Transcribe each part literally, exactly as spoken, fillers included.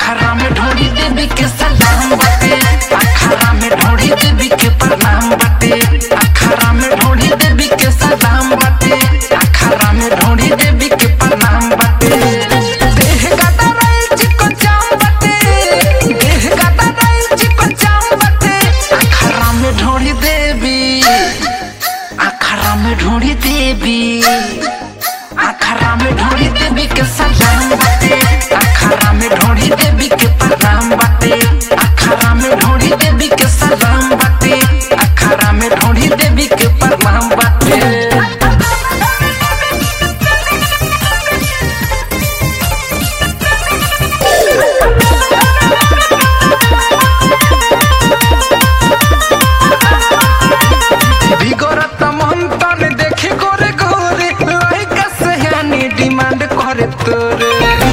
अखरा में ढोड़ी देवी के सलाम बाटे, अखरा में ढोड़ी देवी के प्रणाम बाटे, अखरा में ढोड़ी देवी के सलाम बाटे, अखरा में ढोड़ी देवी के प्रणाम बाटे। देह गाता रही चिको चाम बाटे, देह गाता रही चिको चाम बाटे, अखरा में ढोड़ी देवी, अखरा में ढोड़ी देवी, अखरा में ढोड़ी देवी के सलाम बाटे, अखरा में ढोड़ी देवी के प्रणाम बाटे, अखरा में ढोड़ी देवी के सलाम बाटे, अखरा में ढोड़ी देवी के प्रणाम बाटे। बिगड़त मन तन देखी गोरे गोरे लइका सयानी डिमांड करे तोरे,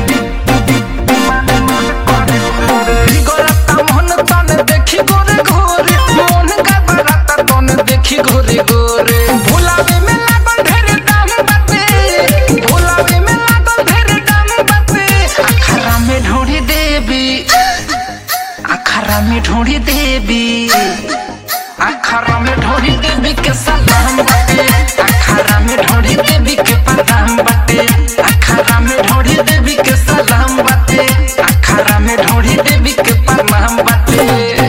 बिगड़त मन तन देखी गोरे गोरे मन का बरात तन देखी गोरे गोरे। भुलावे में लागल ढेर दाम बाटे, भुलावे में लागल ढेर दाम बाटे, अखरा में ढोड़ी देवी, अखरा में ढोड़ी देवी, अखरा में ढोड़ी देवी के सलाम बाटे, अखरा में ढोड़ी देवी के प्रणाम बाटे, अखरा में ढोड़ी देवी के सलाम बाटे, अखरा में ढोड़ी देवी के प्रणाम बाटे।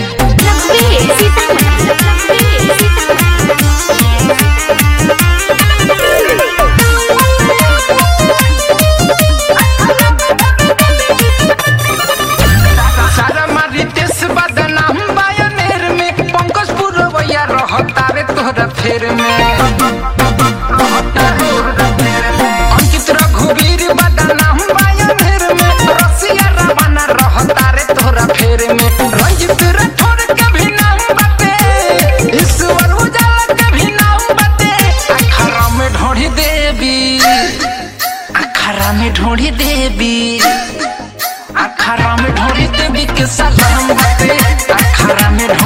सारा मारी देश बदनाम बायनेर में, पंकज पुरवैया रहता रे तोहरा फेर में, अंकित रघुवीर बदनाम बायनेर में, रसिया रवाना रहता रे तोहरा फेर में, रंजित राठौर के भी नाम बाटे, ईश्वर उजाला के भी नाम बाटे, अखरा में ढोड़ी देवी, अखरा में ढोड़ी देवी, अखरा में ढोड़ी देवी के सलाम बाटे, अखरा में